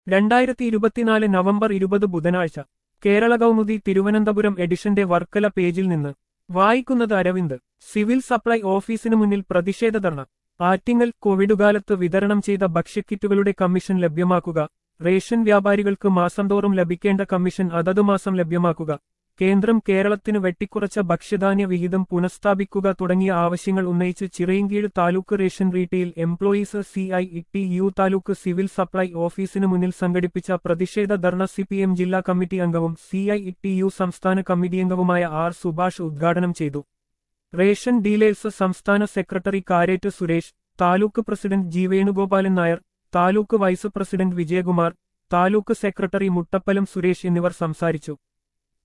2024 November 20 ബുധനാഴ്ച കേരള കൗമുദി തിരുവനന്തപുരം എഡിഷന്റെ വർക്കല പേജിൽ നിന്ന് വായിക്കുന്നത് അരവിന്ദ്. സിവിൽ സപ്ലൈ ഓഫീസിനു മുന്നിൽ പ്രതിഷേധ ധർണ. ആറ്റിങ്ങൽ. കോവിഡുകാലത്ത് വിതരണം ചെയ്ത ഭക്ഷ്യക്കിറ്റുകളുടെ കമ്മീഷൻ ലഭ്യമാക്കുക. റേഷൻ വ്യാപാരികൾക്ക് മാസം തോറും ലഭിക്കേണ്ട കമ്മീഷൻ അതതു മാസം ലഭ്യമാക്കുക. കേന്ദ്രം കേരളത്തിന് വെട്ടിക്കുറച്ച ഭക്ഷ്യധാന്യ വിഹിതം പുനഃസ്ഥാപിക്കുക തുടങ്ങിയ ആവശ്യങ്ങൾ ഉന്നയിച്ച് Chirayinkeezhu taluk ration retail employees CITU taluk civil supply ഓഫീസിനു മുന്നിൽ സംഘടിപ്പിച്ച പ്രതിഷേധ ധർണ CPM ജില്ലാ കമ്മിറ്റി അംഗവും CITU സംസ്ഥാന കമ്മിറ്റി അംഗവുമായ R സുഭാഷ് ഉദ്ഘാടനം ചെയ്തു. റേഷൻ ഡീലേഴ്സ് സംസ്ഥാന secretary Karettu Suresh, taluk president G Venugopalan Nair, taluk vice president Vijayakumar, taluk secretary Muttappalam Suresh എന്നിവർ സംസാരിച്ചു.